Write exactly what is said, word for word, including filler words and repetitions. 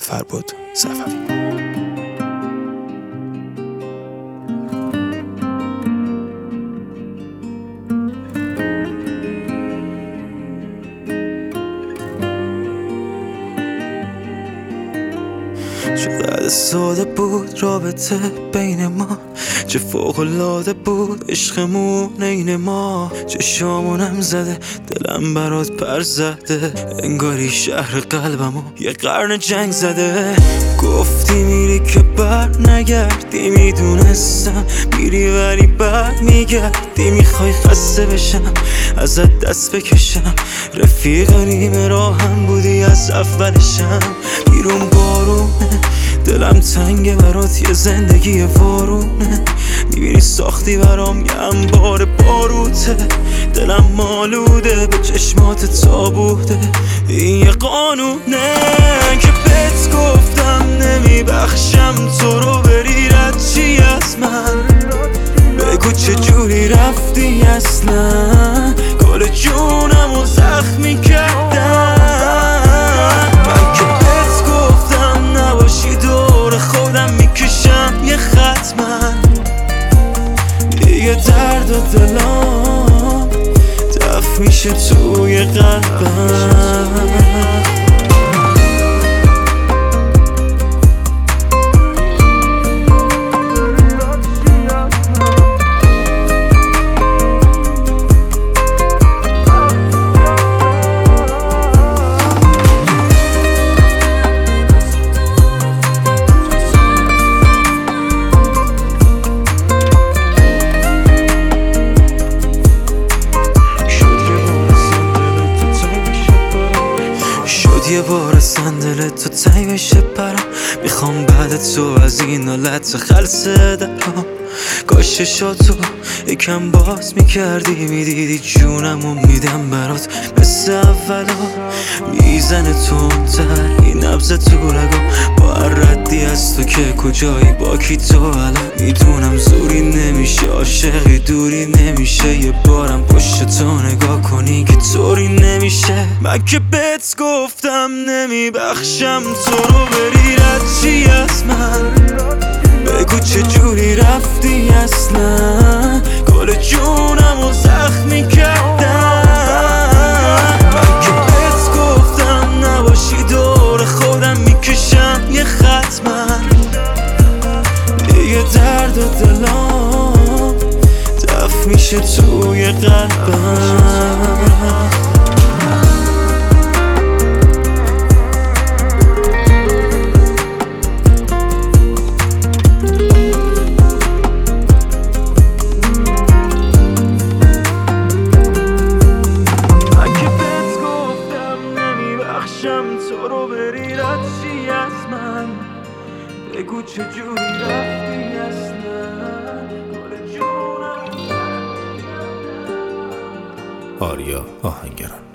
فرباد صفوی. چقدر ساده بود رابطه بین ما، چه فوق‌العاده بود عشقمون عین ما. چشامونم زده دلم برات پر زده، انگاری شهر قلبمو یه قرن جنگ زده. گفتی میری که بر نگردی، میدونستم میری ولی بر میگردی. میخوای خسته بشم ازت دست بکشم، رفیق نیمه راهم بودی از اولشم. بیرون بارونه دلم تنگه برات، یه زندگی وارونه. میبینی ساختی برام یه انبار باروته، دلم مالوده به چشمات تابوته. این یه قانونه که بهت گفتم نمیبخشم تو رو، بری رد چی از من؟ بگو چه جوری رفتی اصلا؟ گل جونمو زخمی کردم. من که بهت گفتم نباشی دور خودم میکشم یه خط، من دیگه درد و دلام دفع میشه توی قلبم. یه بار اصلا دلت تو تنگ بشه برام، میخوام بعد تو از این حالت خلصه درام. کاش چشاتو یکم باز میکردی، میدیدی جونمو میدم برات مثل اولا. میزنه تندتر این نبض تو رگام، با هر ردی از تو که کجایی با کی تو الان. میدونم زوری نمیشه عاشقی دوری نمیشه، یه بارم پشت تو نگاه کنی که طوری نمیشه. من که بهت گفتم نمیبخشم تو رو، بری رد چی از من؟ بگو چه جوری رفتی اصلا؟ گل جونمو زخمی کردم. من که بهت گفتم نباشی دور خودم میکشم یه خط، من دیگه درد و دلام دفع میشه توی قلبم. تو رو بری رد چی از من؟ بگو چه جوری رفتی اصلا؟ گل جونم. آریا آهنگران.